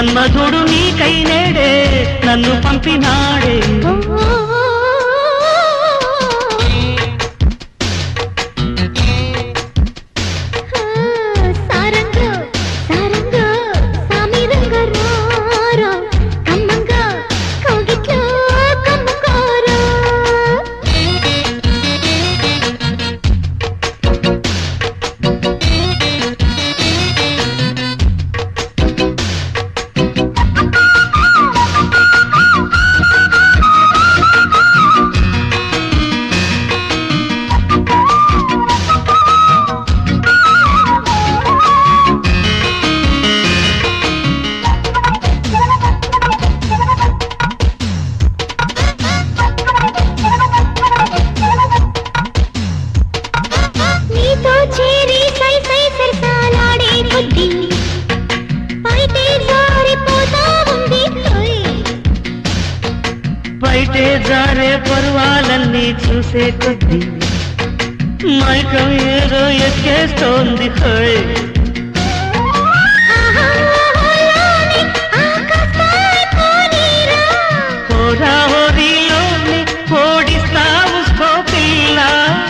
మన్మధుడు నీకై నేడే నన్ను పంపినాడే బయటే జారే పర్వాలన్నీ చూసే కొద్ది మైకం ఏదో ఎక్కేస్తోంది హోరీలోని ఓడిస్తావు స్కోపిల్లా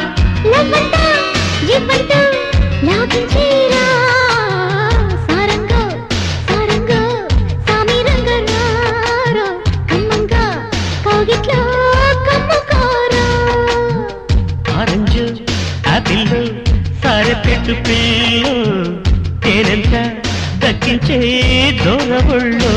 ఆరెంజ్ ఆపిల్ సారె పెట్టు పిల్లు తేనెంత దక్కించే దూరవుళ్ళు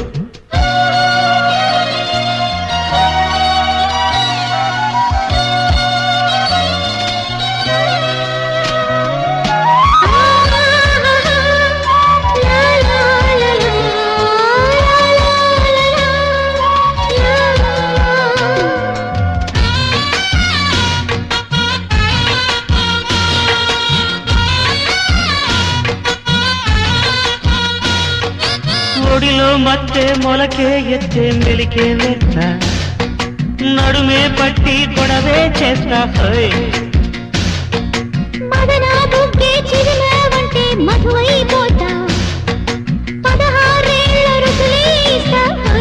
ఒడిలో మత్తే మొలకే ఎత్తే మెలికే మెత్త నడుమే పట్టి గొడవే చేస్తా మదనా బుగ్గే చిరునవంటే మధువైపోతా 16 ఏళ్ల రుసులేస్తా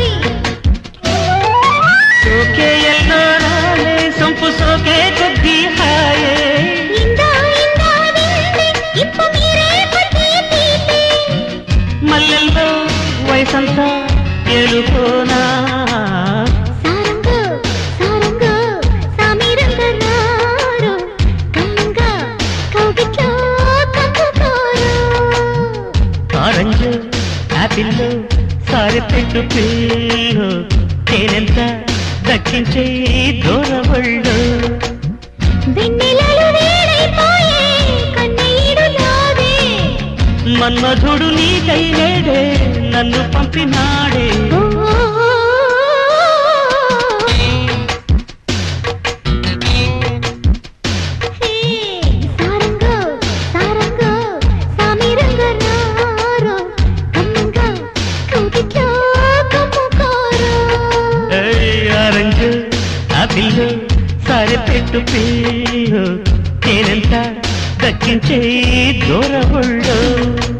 సోకే ఎల్లో రాలే సంపు సోకే కొద్ది హాయే ఇందా ఇందా నిన్నే ఇప్ప మీరే కొద్ది తీపే మల్లెల్లో వయసంతా ఏలుకోనా సారంగో సారంగో సామిరంగరారో కమ్మంగా కౌగిట్లో కప్పుకోరో ఆరెంజ్ ఆపిల్ సారె పెట్టు పిల్లు తేనెంత దక్కించే దూరవళ్ళు వెన్నెలలు వేడైపోయే కన్నీడులాగే మన్మధుడు నీకై నేడే నన్ను పంపినాడే సారంగో సారంగో సామిరంగరారో కమ్మంగా కౌగిట్లో కప్పుకోరో ఆరెంజ్ ఆపిల్ సారె పెట్టు పిల్లు తేనెంత దక్కించే దూరవుళ్ళు